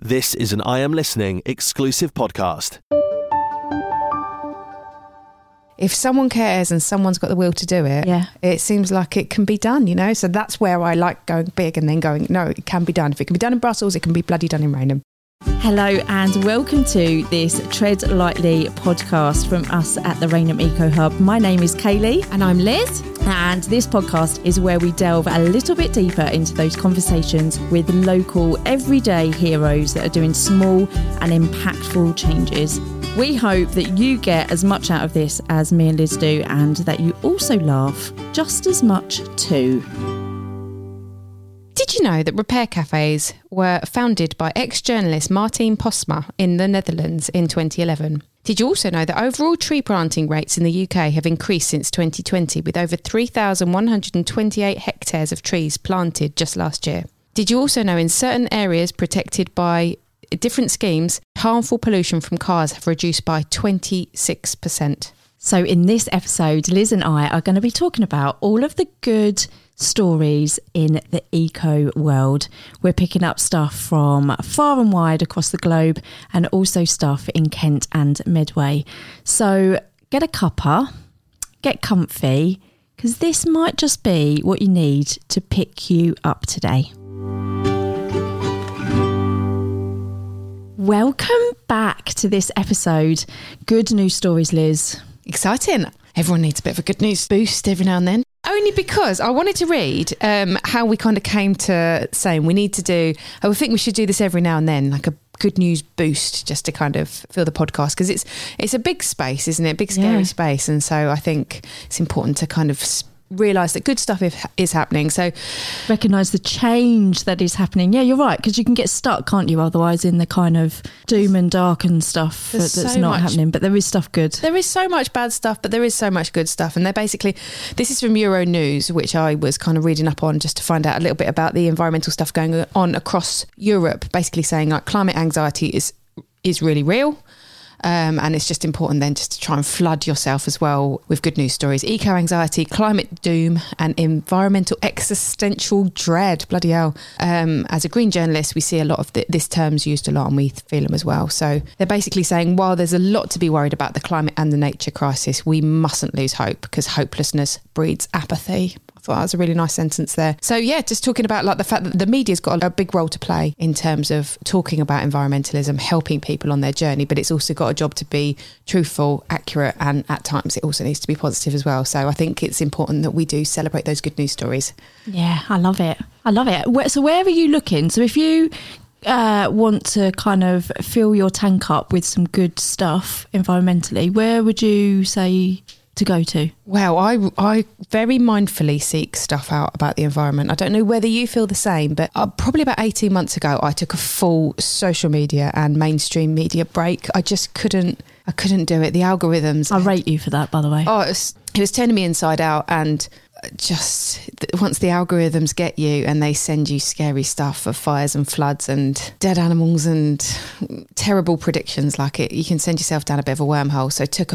This is an I Am Listening exclusive podcast. If someone cares and someone's got the will to do it, it seems like it can be done, you know? So that's where I like going big and then going, no, it can be done. If it can be done in Brussels, it can be bloody done in Rainham. Hello and welcome to this Tread Lightly podcast from us at the Rainham Eco Hub. My name is Kaylee. And I'm Liz. And this podcast is where we delve a little bit deeper into those conversations with local everyday heroes that are doing small and impactful changes. We hope that you get as much out of this as me and Liz do, and that you also laugh just as much too. Did you know that repair cafes were founded by ex-journalist Martien Postma in the Netherlands in 2011? Did you also know that overall tree planting rates in the UK have increased since 2020, with over 3,128 hectares of trees planted just last year? Did you also know in certain areas protected by different schemes, harmful pollution from cars have reduced by 26%? So in this episode, Liz and I are going to be talking about all of the good stories in the eco world. We're picking up stuff from far and wide across the globe and also stuff in Kent and Medway. So get a cuppa, get comfy, because this might just be what you need to pick you up today. Welcome back to this episode. Good news stories, Liz. Exciting. Everyone needs a bit of a good news boost every now and then. Only because I wanted to read how we kind of came to saying we need to do, I think we should do this every now and then, like a good news boost, just to kind of fill the podcast, because it's a big space, isn't it? Big, scary space. And so I think it's important to kind of realise that good stuff is happening. So recognise the change that is happening. Yeah, you're right, because you can get stuck, can't you, otherwise in the kind of doom and dark and stuff that's not happening. But there is stuff good. There is so much bad stuff, but there is so much good stuff. And they're basically, this is from Euronews, which I was kind of reading up on just to find out a little bit about the environmental stuff going on across Europe, basically saying like climate anxiety is really real. And it's just important then just to try and flood yourself as well with good news stories. Eco-anxiety, climate doom and environmental existential dread. Bloody hell. As a green journalist, we see a lot of this term's used a lot and we feel them as well. So they're basically saying while there's a lot to be worried about the climate and the nature crisis, we mustn't lose hope because hopelessness breeds apathy. I thought that was a really nice sentence there. So yeah, just talking about like the fact that the media's got a big role to play in terms of talking about environmentalism, helping people on their journey, but it's also got a job to be truthful, accurate, and at times it also needs to be positive as well. So I think it's important that we do celebrate those good news stories. Yeah, I love it. I love it. So where are you looking? So if you want to kind of fill your tank up with some good stuff environmentally, where would you say to go to? Well, I very mindfully seek stuff out about the environment. I don't know whether you feel the same, but probably about 18 months ago, I took a full social media and mainstream media break. I couldn't do it. The algorithms. I rate you for that, by the way. Oh, it was turning me inside out, and just once the algorithms get you and they send you scary stuff of fires and floods and dead animals and terrible predictions like it, you can send yourself down a bit of a wormhole. So I took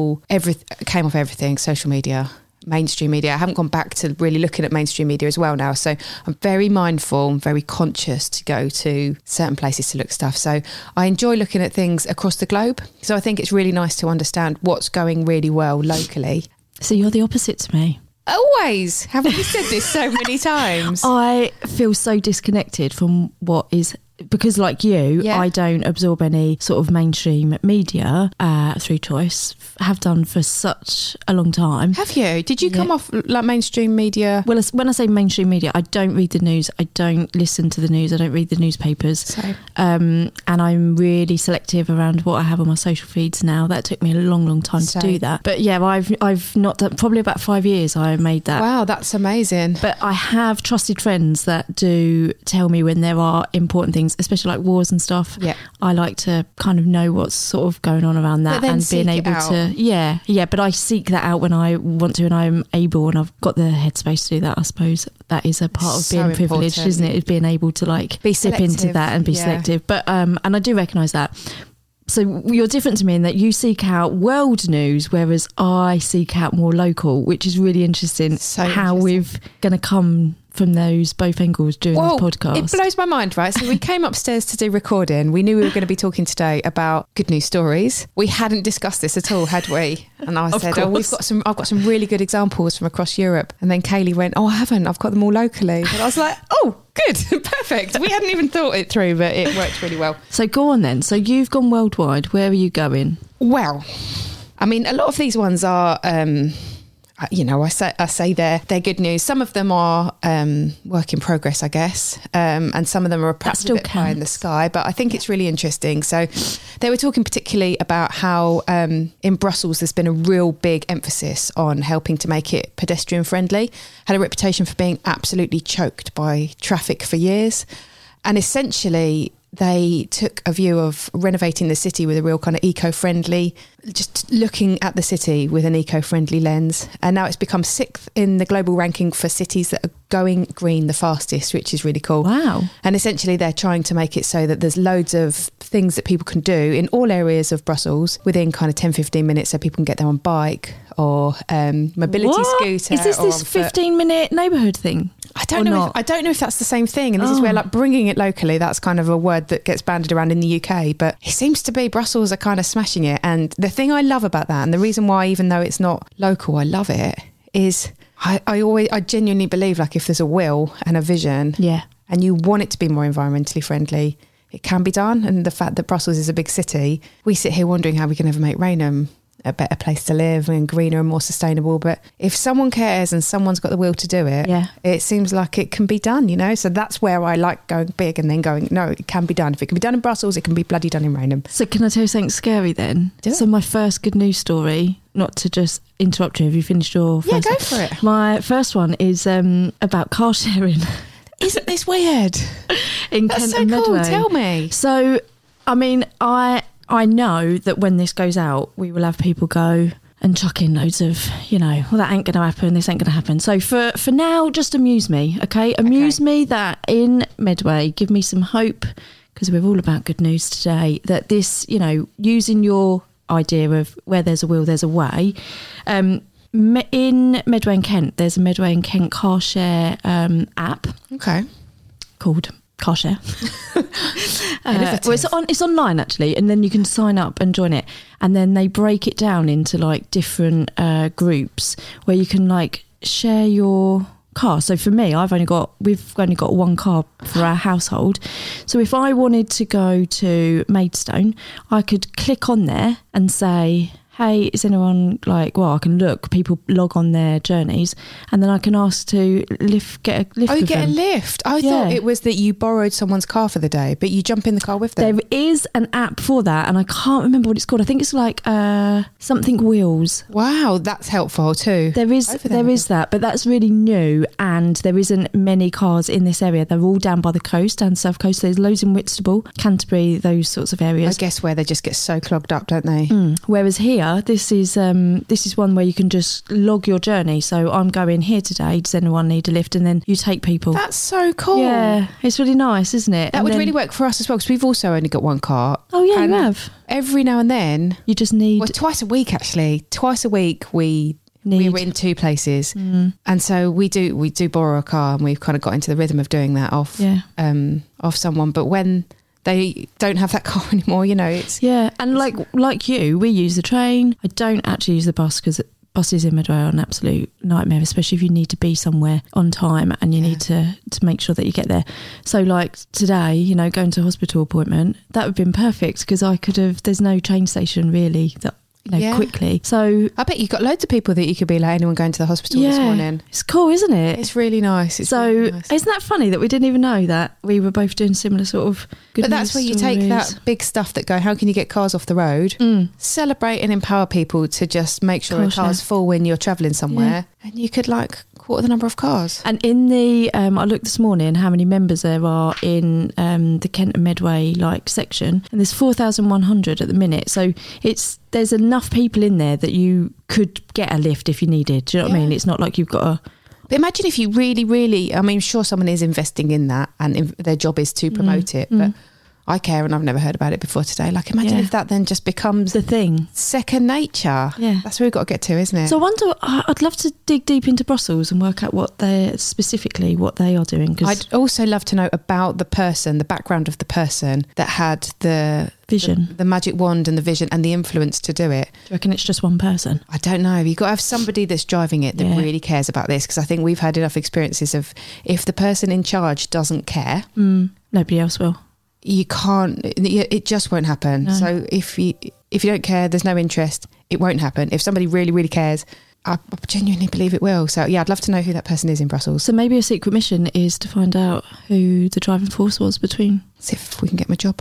came off everything, social media, mainstream media. I haven't gone back to really looking at mainstream media as well now. So I'm very mindful and very conscious to go to certain places to look at stuff. So I enjoy looking at things across the globe. So I think it's really nice to understand what's going really well locally. So you're the opposite to me. Always. Haven't you said this so many times? I feel so disconnected from what is, because like you, I don't absorb any sort of mainstream media through choice. Have done for such a long time. Have you? Did you come off like mainstream media? Well, when I say mainstream media, I don't read the news. I don't listen to the news. I don't read the newspapers. And I'm really selective around what I have on my social feeds now. That took me a long time to do that. But yeah, I've not done, probably about 5 years I made that. Wow, that's amazing. But I have trusted friends that do tell me when there are important things, especially like wars and stuff. Yeah. I like to kind of know what's sort of going on around that and being able to, but I seek that out when I want to and I'm able and I've got the headspace to do that. I suppose that is a part of being privileged, isn't it? Is being able to like dip into that and be selective. But and I do recognise that. So you're different to me in that you seek out world news, whereas I seek out more local, which is really interesting. How we've going to come from those both angles during this podcast. It blows my mind, right? So we came upstairs to do recording. We knew we were going to be talking today about good news stories. We hadn't discussed this at all, had we? And I said, I've got some really good examples from across Europe. And then Kaylee went, I haven't. I've got them all locally. And I was like, good, perfect. We hadn't even thought it through, but it worked really well. So go on then. So you've gone worldwide. Where are you going? Well, I mean, a lot of these ones are, I say they're good news. Some of them are work in progress, I guess, and some of them are perhaps a bit high in the sky. But I think it's really interesting. So they were talking particularly about how in Brussels there's been a real big emphasis on helping to make it pedestrian friendly. Had a reputation for being absolutely choked by traffic for years, and essentially they took a view of renovating the city with a real kind of eco-friendly, just looking at the city with an eco-friendly lens. And now it's become 6th in the global ranking for cities that are going green the fastest, which is really cool. Wow. And essentially they're trying to make it so that there's loads of things that people can do in all areas of Brussels within kind of 10-15 minutes, so people can get there on bike or mobility scooter. Is this 15-minute neighbourhood thing? I don't know if that's the same thing. And this is where, like, bringing it locally, that's kind of a word that gets bandied around in the UK. But it seems to be Brussels are kind of smashing it. And the thing I love about that, and the reason why, even though it's not local, I love it, is I genuinely believe, like, if there's a will and a vision, and you want it to be more environmentally friendly, it can be done. And the fact that Brussels is a big city, we sit here wondering how we can ever make Rainham a better place to live and greener and more sustainable. But if someone cares and someone's got the will to do it, it seems like it can be done, you know? So that's where I like going big and then going, no, it can be done. If it can be done in Brussels, it can be bloody done in Rainham. So can I tell you something scary then? So my first good news story, not to just interrupt you, have you finished your first? Yeah, go for it. My first one is about car sharing. Isn't this weird? In That's Kent so and cool. Medway. Tell me. So, I mean, I know that when this goes out, we will have people go and chuck in loads of, that ain't going to happen, this ain't going to happen. So for now, just amuse me, okay? Amuse me that in Medway, give me some hope, because we're all about good news today, that this, using your idea of where there's a will, there's a way. In Medway and Kent, there's a Medway and Kent car share app. Okay. Called Car Share. It's online actually, and then you can sign up and join it, and then they break it down into like different groups where you can like share your car. So for me, we've only got one car for our household, so if I wanted to go to Maidstone, I could click on there and say, hey, is anyone I can look, people log on their journeys, and then I can ask to get a lift. Oh, you get a lift. I thought it was that you borrowed someone's car for the day, but you jump in the car with them. There is an app for that, and I can't remember what it's called. I think it's like something Wheels. Wow, that's helpful too. There is that, but that's really new, and there isn't many cars in this area. They're all down by the coast, down the south coast. There's loads in Whitstable, Canterbury, those sorts of areas. I guess where they just get so clogged up, don't they? Whereas here, this is one where you can just log your journey. So I'm going here today. Does anyone need a lift? And then you take people. That's so cool. Yeah, it's really nice, isn't it? That would really work for us as well, because we've also only got one car. Oh yeah, you have. Every now and then, you just need. Well, twice a week actually. Twice a week we were in two places, and so we do borrow a car, and we've kind of got into the rhythm of doing that off someone. But when they don't have that car anymore, it's... Yeah, and like you, we use the train. I don't actually use the bus, because buses in Medway are an absolute nightmare, especially if you need to be somewhere on time and you need to make sure that you get there. So like today, going to a hospital appointment, that would have been perfect, because there's no train station really that quickly. So I bet you've got loads of people that you could be like, anyone going to the hospital this morning. It's cool, isn't it? It's really nice. Isn't that funny that we didn't even know that we were both doing similar sort of good But that's where you take that big stuff that go, how can you get cars off the road? Celebrate and empower people to just make sure a car's full when you're travelling somewhere. And you could quarter the number of cars. And in the I looked this morning how many members there are in the Kent and Medway section, and there's 4,100 at the minute. So there's enough people in there that you could get a lift if you needed. Do you know what I mean? It's not like you've got to... But imagine if you really, really... I mean, sure, someone is investing in that, and their job is to promote it, but I care and I've never heard about it before today. Like, imagine if that then just becomes the thing, second nature. Yeah, that's where we've got to get to, isn't it? So I wonder, I'd love to dig deep into Brussels and work out what they are doing. I'd also love to know about the background of the person that had the vision, the magic wand and the vision and the influence to do it. Do you reckon it's just one person? I don't know. You've got to have somebody that's driving it that really cares about this, because I think we've had enough experiences of, if the person in charge doesn't care, nobody else will. You can't, it just won't happen. No. So if you don't care, there's no interest, it won't happen. If somebody really, really cares, I genuinely believe it will. So yeah, I'd love to know who that person is in Brussels. So maybe a secret mission is to find out who the driving force was between. See if we can get my job.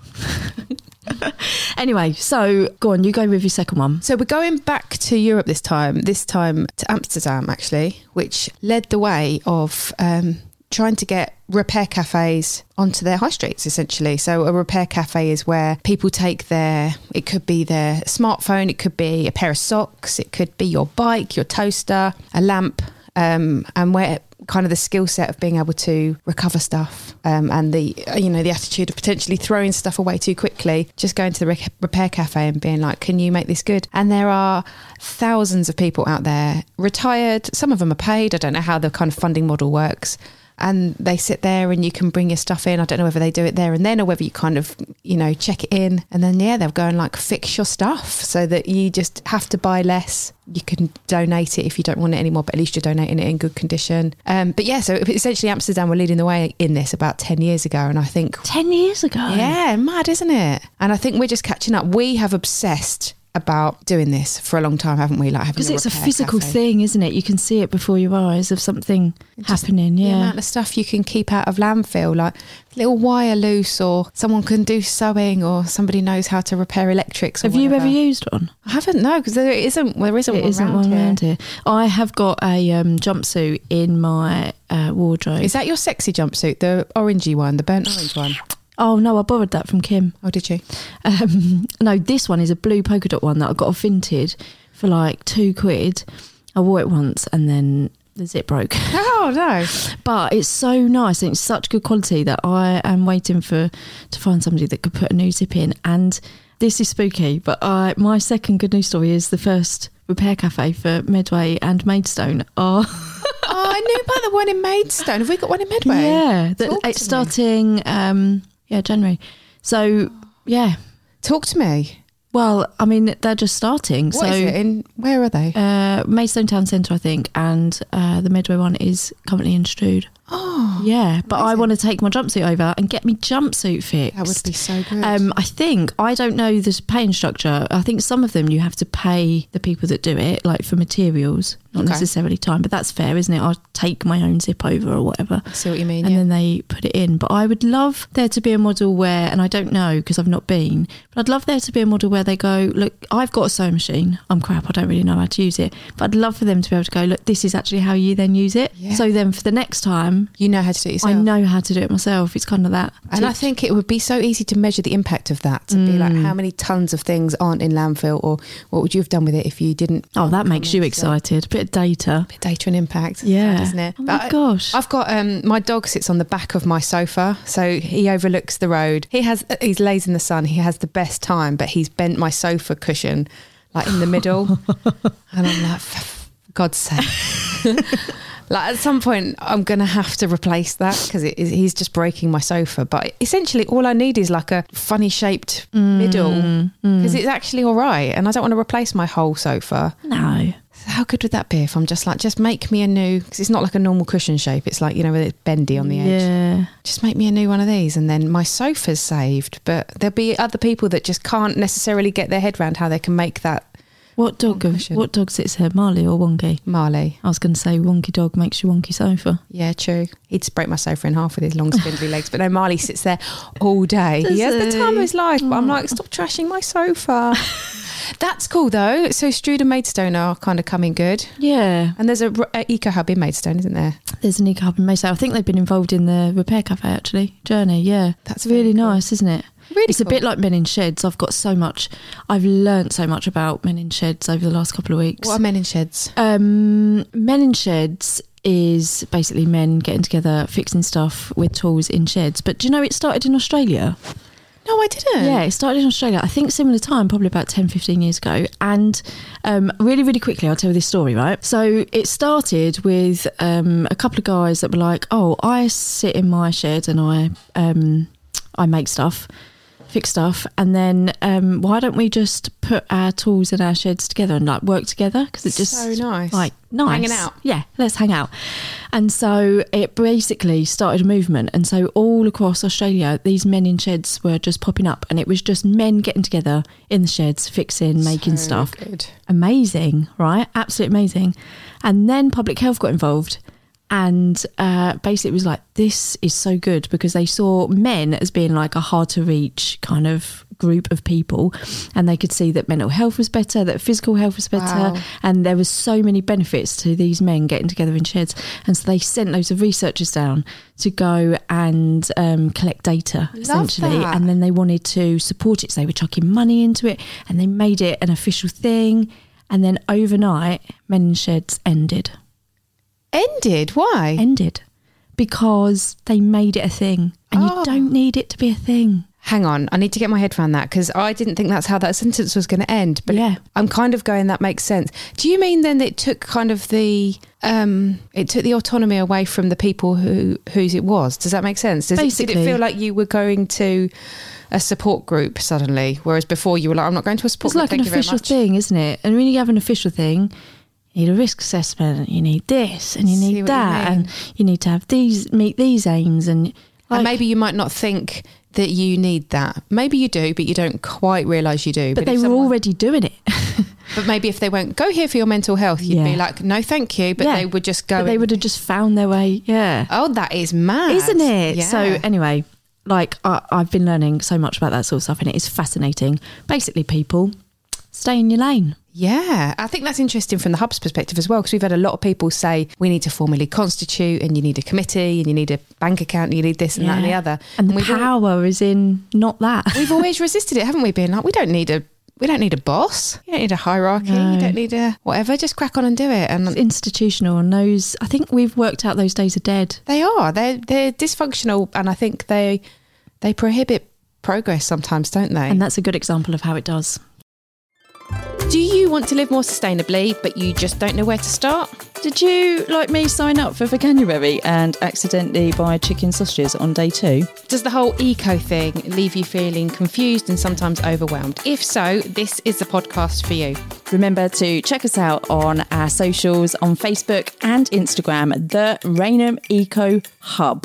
Anyway, so go on, you go with your second one. So we're going back to Europe this time to Amsterdam, actually, which led the way of trying to get repair cafes onto their high streets, essentially. So a repair cafe is where people take it could be their smartphone, it could be a pair of socks, it could be your bike, your toaster, a lamp, and where kind of the skill set of being able to recover stuff, and the attitude of potentially throwing stuff away too quickly, just going to the repair cafe and being like, can you make this good? And there are thousands of people out there, retired, some of them are paid, I don't know how the kind of funding model works, and they sit there and you can bring your stuff in. I don't know whether they do it there and then or whether you kind of, check it in, and then they'll go and like fix your stuff so that you just have to buy less. You can donate it if you don't want it anymore, but at least you're donating it in good condition. But yeah, so essentially Amsterdam were leading the way in this about 10 years ago, and I think 10 years ago, yeah, mad, isn't it? And I think we're just catching up. We have obsessed about doing this for a long time, havenntle we? Like, having, because it's a physical thing, isn't it? You can see it before your eyes of something happening. Yeah, the amount of stuff you can keep out of landfill, like little wire loose, or someone can do sewing, or somebody knows how to repair electrics. Have you ever used one? I haven't, no, because there isn't one around here. I have got a jumpsuit in my wardrobe. Is that your sexy jumpsuit, the orangey one, the burnt orange one? Oh no, I borrowed that from Kim. Oh, did you? No, this one is a blue polka dot one that I got off Vinted for like £2. I wore it once and then the zip broke. Oh no. But it's so nice and it's such good quality that I am waiting to find somebody that could put a new zip in. And this is spooky, but my second good news story is the first repair cafe for Medway and Maidstone. Oh, I knew about the one in Maidstone. Have we got one in Medway? Yeah, it's starting January. So yeah, talk to me. Well, I mean, they're just starting. What is it? Where are they? Maidstone Town Centre, I think, and the Medway one is currently in Strood. Oh, yeah, but amazing. I want to take my jumpsuit over and get me jumpsuit fixed. That would be so good. I don't know the paying structure. I think some of them you have to pay the people that do it, like for materials, not necessarily time, but that's fair, isn't it? I'll take my own zip over or whatever. I see what you mean. And then they put it in. But I would love there to be a model where, and I don't know because I've not been, but I'd love there to be a model where they go, look, I've got a sewing machine. I'm crap, I don't really know how to use it. But I'd love for them to be able to go, look, this is actually how you then use it. Yeah. So then for the next time, you know how to do it yourself. I know how to do it myself. It's kind of that. And I think it would be so easy to measure the impact of that, to be like, how many tons of things aren't in landfill, or what would you have done with it if you didn't? Oh, that makes you excited. A bit of data. Data and impact. Yeah. Isn't it? Oh my gosh. I've got, my dog sits on the back of my sofa, so he overlooks the road. He's lays in the sun. He has the best time, but he's bent my sofa cushion like in the middle. And I'm like, for God's sake. Like, at some point I'm going to have to replace that because he's just breaking my sofa. But essentially all I need is like a funny shaped middle, because it's actually all right. And I don't want to replace my whole sofa. No. So how good would that be if I'm just like, just make me a new, because it's not like a normal cushion shape. It's like, where it's bendy on the edge. Yeah. Just make me a new one of these and then my sofa's saved. But there'll be other people that just can't necessarily get their head around how they can make that. What dog sits here, Marley or Wonky? Marley. I was going to say Wonky dog makes you wonky sofa. Yeah, true. He'd break my sofa in half with his long spindly legs, but no, Marley sits there all day. He has the time of his life, but I'm like, stop trashing my sofa. That's cool though. So Strood and Maidstone are kind of coming good. Yeah. And there's a eco hub in Maidstone, isn't there? There's an eco hub in Maidstone. I think they've been involved in the repair cafe actually. Journey, yeah. That's really cool. nice, isn't it? Really it's cool. A bit like Men in Sheds. I've learnt so much about Men in Sheds over the last couple of weeks. What are Men in Sheds? Men in Sheds is basically men getting together, fixing stuff with tools in sheds. But do you know it started in Australia? No, I didn't. Yeah, it started in Australia, I think similar time, probably about 10, 15 years ago. And really, really quickly, I'll tell you this story, right? So it started with a couple of guys that were like, oh, I sit in my shed and I make stuff, fix stuff, and then why don't we just put our tools in our sheds together and like work together? Because it's just so nice. Like nice. Hanging out. Yeah, let's hang out. And so it basically started a movement. And so all across Australia, these men in sheds were just popping up, and it was just men getting together in the sheds, fixing, making stuff. Good. Amazing, right? Absolutely amazing. And then public health got involved. And basically it was like, this is so good, because they saw men as being like a hard to reach kind of group of people, and they could see that mental health was better, that physical health was better. Wow. And there was so many benefits to these men getting together in sheds. And so they sent loads of researchers down to go and collect data, essentially. that. And then they wanted to support it, so they were chucking money into it, and they made it an official thing. And then overnight, men in sheds ended. Why? Ended because they made it a thing, and you don't need it to be a thing. Hang on, I need to get my head around that, because I didn't think that's how that sentence was going to end. But Yeah. I'm kind of going, that makes sense. Do you mean then that it took kind of the autonomy away from the people whose it was? Does that make sense? Did Basically. it feel like you were going to a support group suddenly, whereas before you were like, I'm not going to a support It's group, like an thank you very official much. thing, isn't it? And when you have an official thing, you need a risk assessment, you need this, and you See need what you that, mean. and you need to have meet these aims, and And maybe you might not think that you need that. Maybe you do, but you don't quite realise you do. but they if were someone- already doing it. But maybe if they won't go here for your mental health, you'd be Yeah. like, no, thank you. But Yeah. they would just go. But they would have just found their way. Yeah. Oh, that is mad, Isn't it? Yeah. So anyway, like I've been learning so much about that sort of stuff, and it is fascinating. Basically, people, stay in your lane. Yeah, I think that's interesting from the Hub's perspective as well, because we've had a lot of people say we need to formally constitute, and you need a committee, and you need a bank account, and you need this and that and the other. And the we've power is in not that. we've always resisted it, haven't we? Being like, we don't need a boss, you don't need a hierarchy, No. you don't need a whatever. Just crack on and do it. And It's institutional, and those, I think we've worked out those days are dead. they're dysfunctional, and I think they prohibit progress sometimes, don't they? And that's a good example of how it does. Do you want to live more sustainably, but you just don't know where to start? Did you, like me, sign up for Veganuary and accidentally buy chicken sausages on day 2? Does the whole eco thing leave you feeling confused and sometimes overwhelmed? If so, this is the podcast for you. Remember to check us out on our socials on Facebook and Instagram, the Rainham Eco Hub.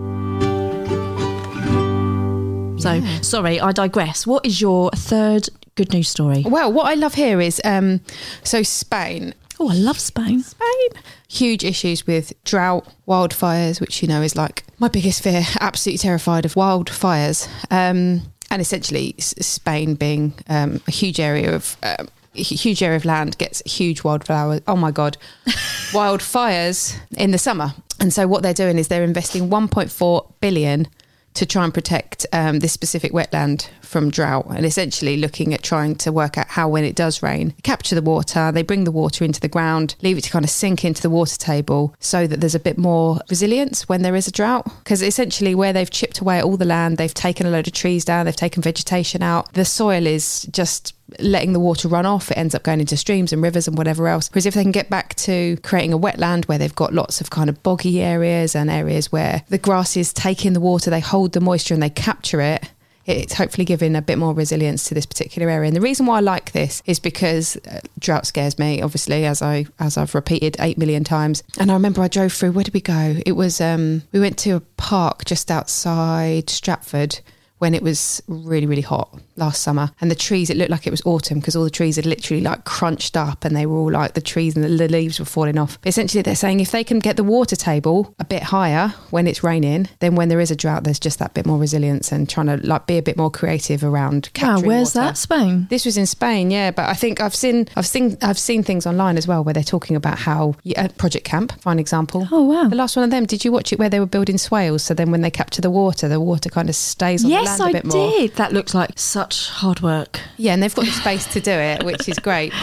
So, sorry, I digress. What is your third good news story? Well, what I love here is, so Spain, Oh, I love Spain. huge issues with drought, wildfires, which, you know, is like my biggest fear, absolutely terrified of wildfires. And essentially Spain being a huge area of land gets huge wildflowers. Oh my God. Wildfires in the summer. And so what they're doing is they're investing 1.4 billion to try and protect this specific wetland from drought, and essentially looking at trying to work out how, when it does rain, capture the water, they bring the water into the ground, leave it to kind of sink into the water table so that there's a bit more resilience when there is a drought. Because essentially where they've chipped away at all the land, they've taken a load of trees down, they've taken vegetation out, the soil is just letting the water run off. It ends up going into streams and rivers and whatever else. Whereas if they can get back to creating a wetland where they've got lots of kind of boggy areas and areas where the grass is taking the water, they hold the moisture and they capture it, it's hopefully giving a bit more resilience to this particular area. And the reason why I like this is because drought scares me, obviously, as I've repeated 8 million times. And I remember I drove through, where did we go? It was, we went to a park just outside Stratford when it was really, really hot last summer. And the trees, it looked like it was autumn because all the trees had literally like crunched up and they were all like, the trees and the leaves were falling off. But essentially they're saying if they can get the water table a bit higher when it's raining, then when there is a drought, there's just that bit more resilience and trying to like be a bit more creative around capturing Where's water. that? Spain? This was in Spain, yeah. But I think I've seen things online as well where they're talking about how Project Camp, for an example. Oh, wow. The last one of them, did you watch it where they were building swales? So then when they capture the water kind of stays on the Yes, land a I bit more. did. That looks like such hard work. Yeah, and they've got the space to do it, which is great. But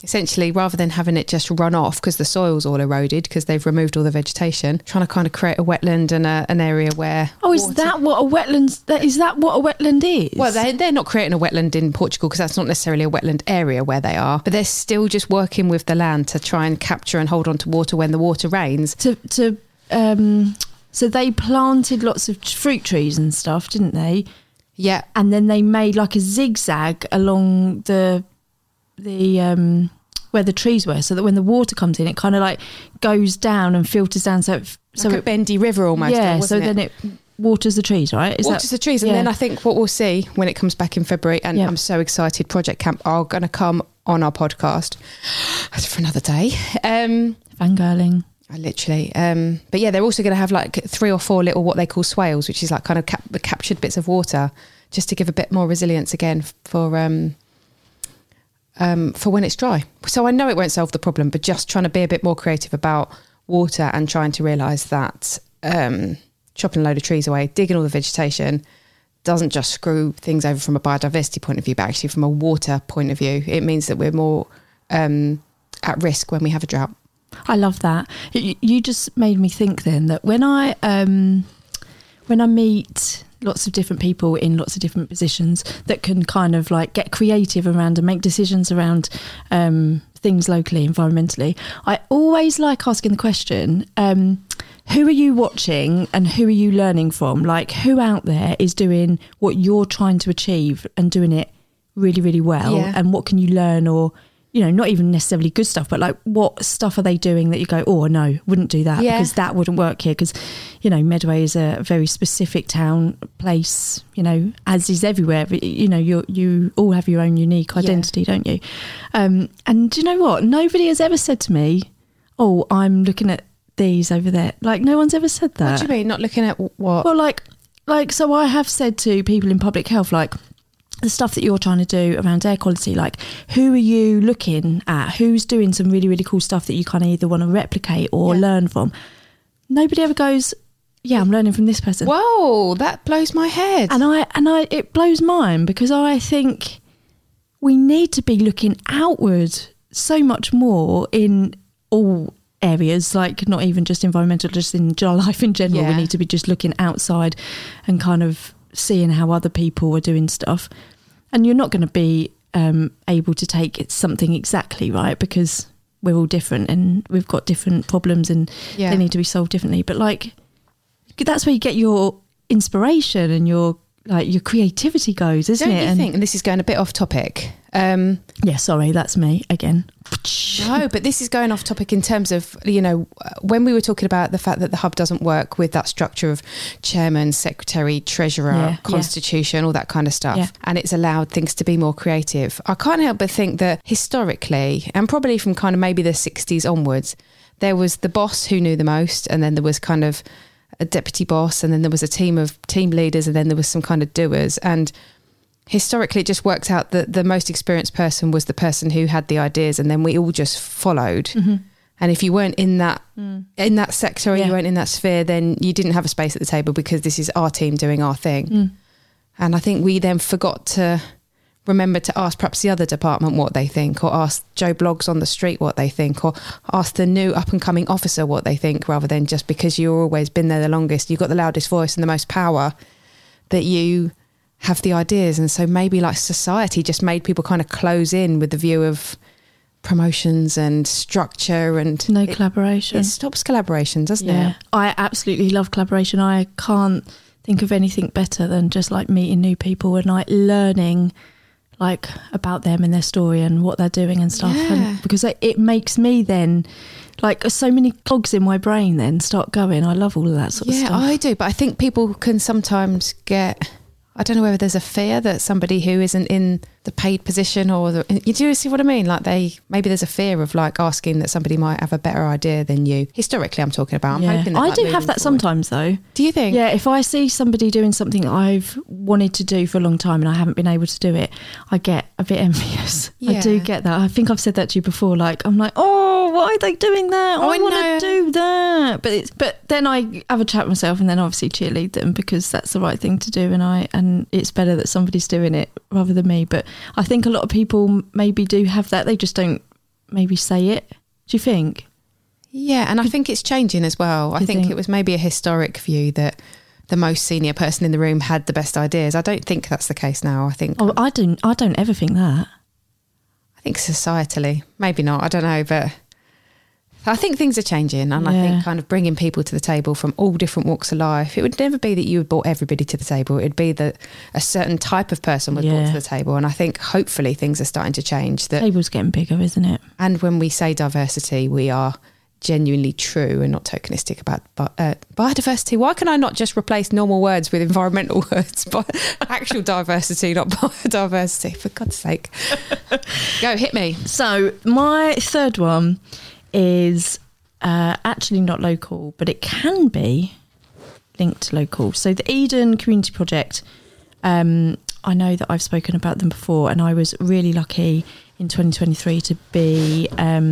essentially, rather than having it just run off because the soil's all eroded because they've removed all the vegetation, trying to kind of create a wetland and an area where... Oh, is that what a wetland... Is that what a wetland is? Well, they're not creating a wetland in Portugal because that's not necessarily a wetland area where they are, but they're still just working with the land to try and capture and hold on to water when the water rains. So they planted lots of fruit trees and stuff, didn't they? Yeah. And then they made like a zigzag along the where the trees were, so that when the water comes in, it kind of like goes down and filters down. So a bendy river almost. Yeah. So then it waters the trees, right? Waters the trees, and then I think what we'll see when it comes back in February, and I'm so excited, Project Camp are going to come on our podcast. That's for another day. Fangirling. Literally. But yeah, they're also going to have like 3 or 4 little what they call swales, which is like kind of captured bits of water, just to give a bit more resilience again for when it's dry. So I know it won't solve the problem, but just trying to be a bit more creative about water and trying to realise that chopping a load of trees away, digging all the vegetation, doesn't just screw things over from a biodiversity point of view, but actually from a water point of view. It means that we're more at risk when we have a drought. I love that. You just made me think then that when I meet lots of different people in lots of different positions that can kind of like get creative around and make decisions around things locally, environmentally, I always like asking the question, who are you watching and who are you learning from? Like, who out there is doing what you're trying to achieve and doing it really, really well? Yeah. And what can you learn, or, you know, not even necessarily good stuff, but like what stuff are they doing that you go, oh no, wouldn't do that because that wouldn't work here, because, you know, Medway is a very specific town, place, you know, as is everywhere, but, you know, you all have your own unique identity, don't you? And do you know what, nobody has ever said to me, oh, I'm looking at these over there. Like, no one's ever said that. What do you mean, not looking at what? Well, like so I have said to people in public health, like, the stuff that you're trying to do around air quality, like, who are you looking at? Who's doing some really, really cool stuff that you kind of either want to replicate or learn from? Nobody ever goes, yeah, I'm learning from this person. Whoa, that blows my head. And I it blows mine, because I think we need to be looking outward so much more in all areas, like not even just environmental, just in life in general. We need to be just looking outside and kind of seeing how other people are doing stuff. And you're not going to be able to take something exactly right, because we're all different and we've got different problems and they need to be solved differently. But like, that's where you get your inspiration and your creativity goes, isn't it? Don't you think? And this is going a bit off topic. Yeah, sorry, that's me again. No, but this is going off topic in terms of, you know, when we were talking about the fact that the hub doesn't work with that structure of chairman, secretary, treasurer, constitution, all that kind of stuff, and it's allowed things to be more creative. I can't help but think that historically, and probably from kind of maybe the 60s onwards, there was the boss who knew the most, and then there was kind of a deputy boss, and then there was a team of team leaders, and then there was some kind of doers. And historically, it just worked out that the most experienced person was the person who had the ideas, and then we all just followed. Mm-hmm. And if you weren't in that sector, or you weren't in that sphere, then you didn't have a space at the table, because this is our team doing our thing. And I think we then forgot to remember to ask perhaps the other department what they think, or ask Joe Bloggs on the street what they think, or ask the new up and coming officer what they think, rather than just because you've always been there the longest, you've got the loudest voice and the most power, that you have the ideas. And so maybe like society just made people kind of close in with the view of promotions and structure, and no collaboration. It stops collaboration, doesn't it? I absolutely love collaboration. I can't think of anything better than just like meeting new people and like learning like about them and their story and what they're doing and stuff. And because it makes me then, like, so many clogs in my brain then start going. I love all of that sort of stuff. Yeah, I do. But I think people can sometimes get, I don't know whether there's a fear that somebody who isn't in the paid position, or you do see what I mean? Like maybe there's a fear of like asking that somebody might have a better idea than you. Historically, I'm talking about. I'm hoping that I do have that sometimes though. Do you think? Yeah, if I see somebody doing something that I've wanted to do for a long time and I haven't been able to do it, I get a bit envious. Yeah. I do get that. I think I've said that to you before. Like, I'm like, oh, why are they doing that? I want to do that. But then I have a chat with myself, and then obviously cheerlead them, because that's the right thing to do, and it's better that somebody's doing it rather than me. But I think a lot of people maybe do have that. They just don't maybe say it. Do you think? Yeah, and I think it's changing as well. I think it was maybe a historic view that the most senior person in the room had the best ideas. I don't think that's the case now. I think I don't ever think that. I think societally, maybe not. I don't know, but I think things are changing, and I think kind of bringing people to the table from all different walks of life. It would never be that you would brought everybody to the table. It'd be that a certain type of person was brought to the table, and I think hopefully things are starting to change. That table's getting bigger, isn't it? And when we say diversity, we are genuinely true and not tokenistic about biodiversity. Why can I not just replace normal words with environmental words? Actual diversity, not biodiversity, for God's sake. Go, hit me. So my third one is actually not local, but it can be linked to local. So the Eden Community Project, I know that I've spoken about them before, and I was really lucky in 2023 to be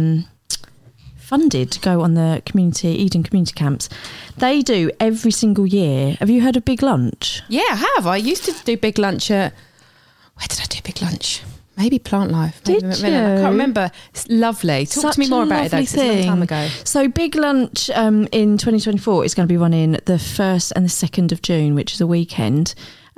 funded to go on the Eden Community Camps. They do every single year. Have you heard of Big Lunch? Yeah, I have. I used to do Big Lunch at... Where did I do Big Lunch? Maybe Plant Life. Did you? I can't remember. It's lovely. Talk to me more about it, though, 'cause it's a long time ago. So Big Lunch in 2024 is going to be running the 1st and the 2nd of June, which is a weekend.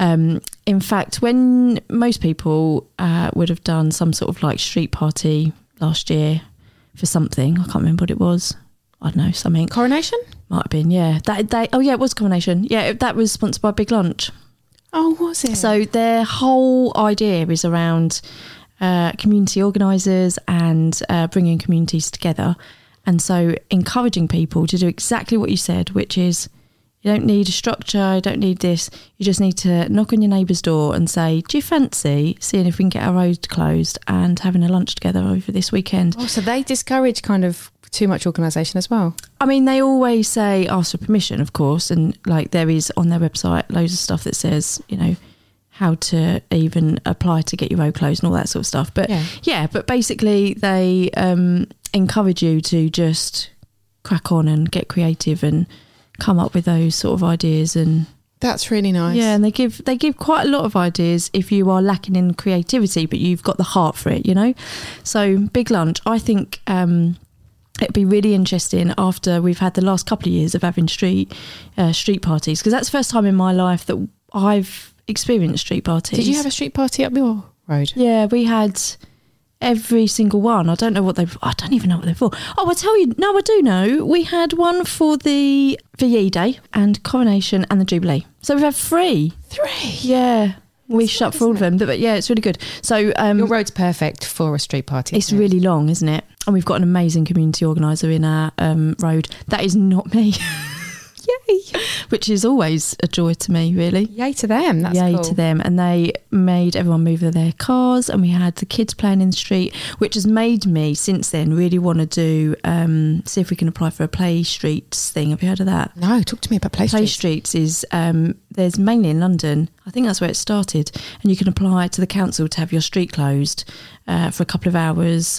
In fact, when most people would have done some sort of like street party last year for something, I can't remember what it was. I don't know, something. Coronation? Might have been, yeah. It was Coronation. Yeah, that was sponsored by Big Lunch. Oh, was it? So their whole idea is around community organisers and bringing communities together. And so encouraging people to do exactly what you said, which is you don't need a structure, you don't need this. You just need to knock on your neighbour's door and say, do you fancy seeing if we can get our road closed and having a lunch together over this weekend? Oh, so they discourage kind of too much organisation as well? I mean, they always say ask for permission, of course. And like there is on their website loads of stuff that says, you know, how to even apply to get your road closed and all that sort of stuff. But but basically they encourage you to just crack on and get creative and come up with those sort of ideas. And that's really nice. Yeah, and they give quite a lot of ideas if you are lacking in creativity, but you've got the heart for it, you know. So Big Lunch, I think it'd be really interesting after we've had the last couple of years of having street parties, because that's the first time in my life that I've experienced street parties. Did you have a street party up your road? Yeah, we had every single one. I don't even know what they're for. Oh, I tell you, no, I do know. We had one for the VE Day and Coronation and the Jubilee. So we've had 3. 3? Yeah. We shut up for all of them. But yeah, it's really good. So your road's perfect for a street party. It's really long, isn't it? And we've got an amazing community organiser in our road. That is not me. Yay! Which is always a joy to me, really. Yay to them. That's Yay cool. to them. And they made everyone move their cars, and we had the kids playing in the street, which has made me since then really want to do see if we can apply for a Play Streets thing. Have you heard of that? No, talk to me about Play Streets. Play Streets is there's mainly in London. I think that's where it started, and you can apply to the council to have your street closed for a couple of hours,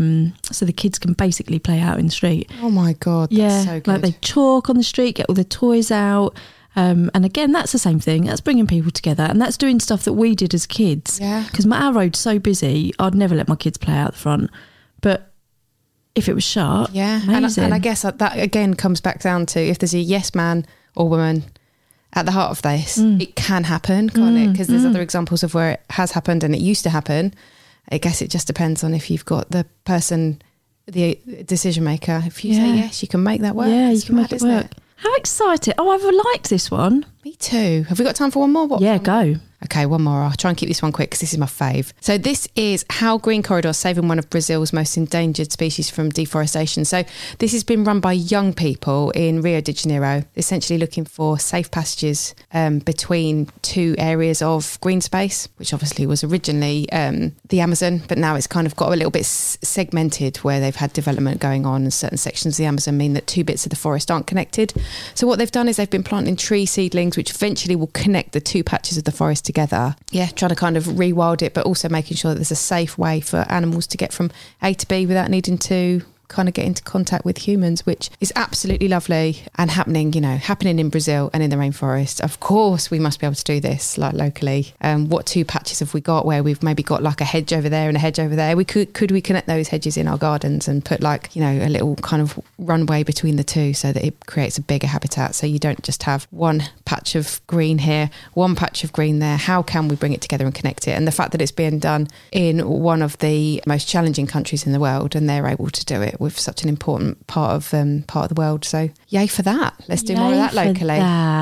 so the kids can basically play out in the street. Oh my God, that's so good. Like they chalk on the street, get all the toys out, and again, that's the same thing. That's bringing people together, and that's doing stuff that we did as kids. Yeah. Because our road's so busy, I'd never let my kids play out the front, but if it was shut, amazing. And I guess that again comes back down to if there's a yes man or woman at the heart of this, it can happen, can't it? Because there's other examples of where it has happened and it used to happen. I guess it just depends on if you've got the person, the decision maker. If you say yes, you can make that work. Yeah, it's you can make it work. How excited. Oh, I've liked this one. Me too. Have we got time for one more? Go. Okay, one more. I'll try and keep this one quick because this is my fave. So this is How Green Corridor Saving One of Brazil's Most Endangered Species from Deforestation. So this has been run by young people in Rio de Janeiro, essentially looking for safe passages between 2 areas of green space, which obviously was originally the Amazon, but now it's kind of got a little bit segmented where they've had development going on and certain sections of the Amazon mean that 2 bits of the forest aren't connected. So what they've done is they've been planting tree seedlings which eventually will connect the 2 patches of the forest together. Yeah, trying to kind of rewild it, but also making sure that there's a safe way for animals to get from A to B without needing to kind of get into contact with humans, which is absolutely lovely and happening in Brazil and in the rainforest. Of course, we must be able to do this like locally. What 2 patches have we got where we've maybe got like a hedge over there and a hedge over there? Could we connect those hedges in our gardens and put like, a little kind of runway between the two so that it creates a bigger habitat, so you don't just have one patch of green here, one patch of green there? How can we bring it together and connect it? And the fact that it's being done in one of the most challenging countries in the world, and they're able to do it with such an important part of the world. So yay for that. Let's do more of that locally.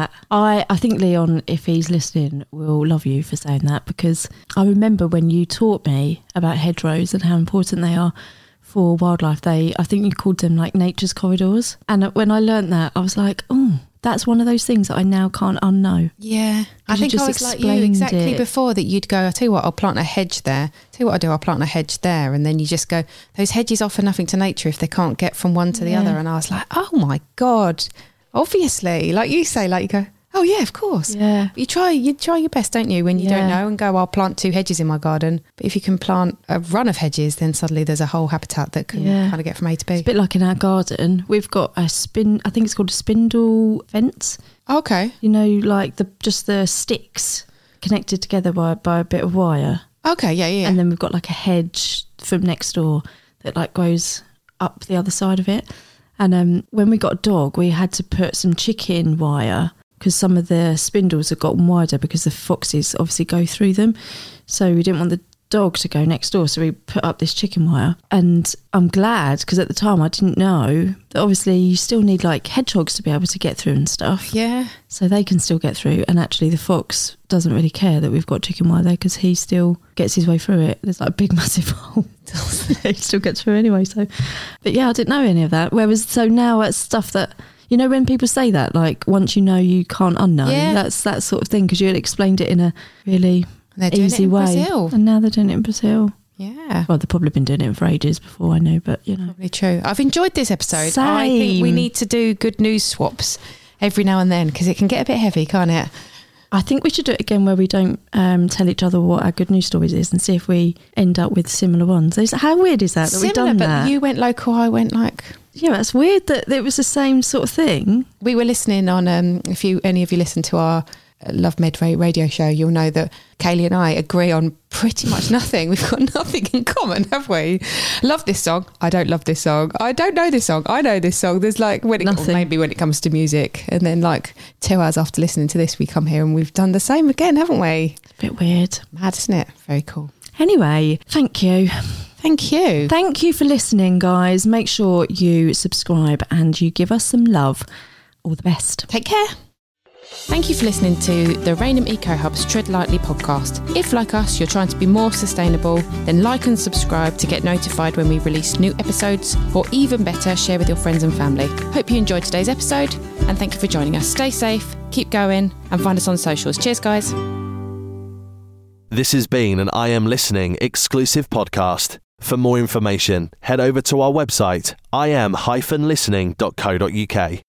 I think Leon, if he's listening, will love you for saying that, because I remember when you taught me about hedgerows and how important they are for wildlife. I think you called them like nature's corridors. And when I learnt that, I was like, oh, that's one of those things that I now can't unknow. Yeah. I think I was like you exactly before, that you'd go, I'll tell you what, I'll plant a hedge there. Tell you what I'll do, I'll plant a hedge there. And then you just go, those hedges offer nothing to nature if they can't get from one to the other. And I was like, oh my God, obviously. Like you say, like you go, oh yeah, of course. Yeah. You try your best, don't you, when you don't know, and go, I'll plant 2 hedges in my garden. But if you can plant a run of hedges, then suddenly there's a whole habitat that can kind of get from A to B. It's a bit like in our garden. We've got I think it's called a spindle fence. Okay. Like just the sticks connected together by a bit of wire. Okay, yeah. And then we've got like a hedge from next door that like goes up the other side of it. And when we got a dog, we had to put some chicken wire, because some of the spindles have gotten wider because the foxes obviously go through them. So we didn't want the dog to go next door, so we put up this chicken wire. And I'm glad, because at the time I didn't know that obviously you still need like hedgehogs to be able to get through and stuff. Yeah. So they can still get through, and actually the fox doesn't really care that we've got chicken wire there, because he still gets his way through it. There's like a big massive hole. He still gets through anyway. So, but yeah, I didn't know any of that. Whereas so now it's stuff that, when people say that, like, once you know, you can't unknow, that's that sort of thing, because you had explained it in a really easy way. Brazil. And now they're doing it in Brazil. Yeah. Well, they've probably been doing it for ages before I knew, but Probably true. I've enjoyed this episode. Same. I think we need to do good news swaps every now and then, because it can get a bit heavy, can't it? I think we should do it again where we don't tell each other what our good news stories is, and see if we end up with similar ones. How weird is that we've done that? But you went local, I went like... Yeah, that's weird that it was the same sort of thing. We were listening on, if any of you listen to our Love Med radio show, you'll know that Kaylee and I agree on pretty much nothing. We've got nothing in common, have we? Love this song. I don't love this song. I don't know this song. I know this song. There's like, maybe when it comes to music. And then like 2 hours after listening to this, we come here and we've done the same again, haven't we? A bit weird. Mad, isn't it? Very cool. Anyway, thank you. Thank you. Thank you for listening, guys. Make sure you subscribe and you give us some love. All the best. Take care. Thank you for listening to the Rainham Eco Hub's Tread Lightly podcast. If, like us, you're trying to be more sustainable, then like and subscribe to get notified when we release new episodes, or even better, share with your friends and family. Hope you enjoyed today's episode, and thank you for joining us. Stay safe, keep going, and find us on socials. Cheers, guys. This has been an I Am Listening exclusive podcast. For more information, head over to our website, im-listening.co.uk.